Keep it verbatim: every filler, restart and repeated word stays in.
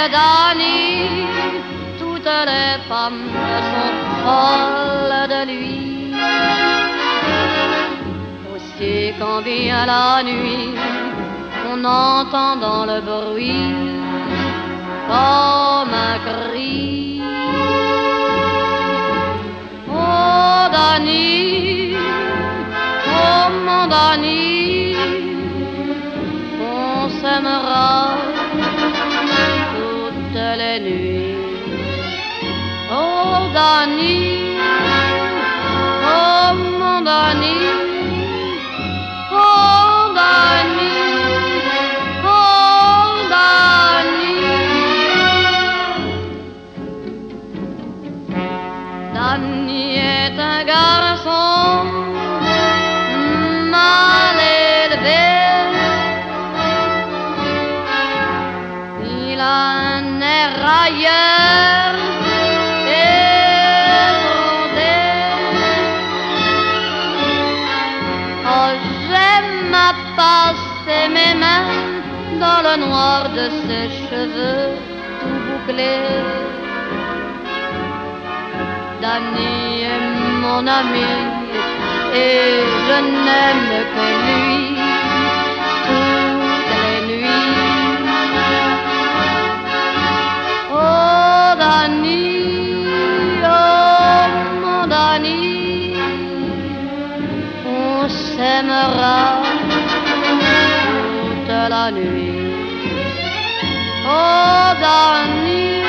belle Dani, toutes les femmes sont folles de lui. Aussi quand vient la nuit, on entend dans le bruit comme un cri. Oh Dani, oh mon Dani, on s'aimera toutes les nuits. Oh Dani, oh mon Dani, oh Dani, oh Dani. Dani est un garçon mal élevé. Il a un air railleur et rondé. Oh, j'aime à passer mes mains dans le noir de ses cheveux tout bouclés. Dani est mon ami et je n'aime que lui toutes les nuits. Oh Dani, oh mon Dani, on s'aimera toute la nuit. Oh Dani.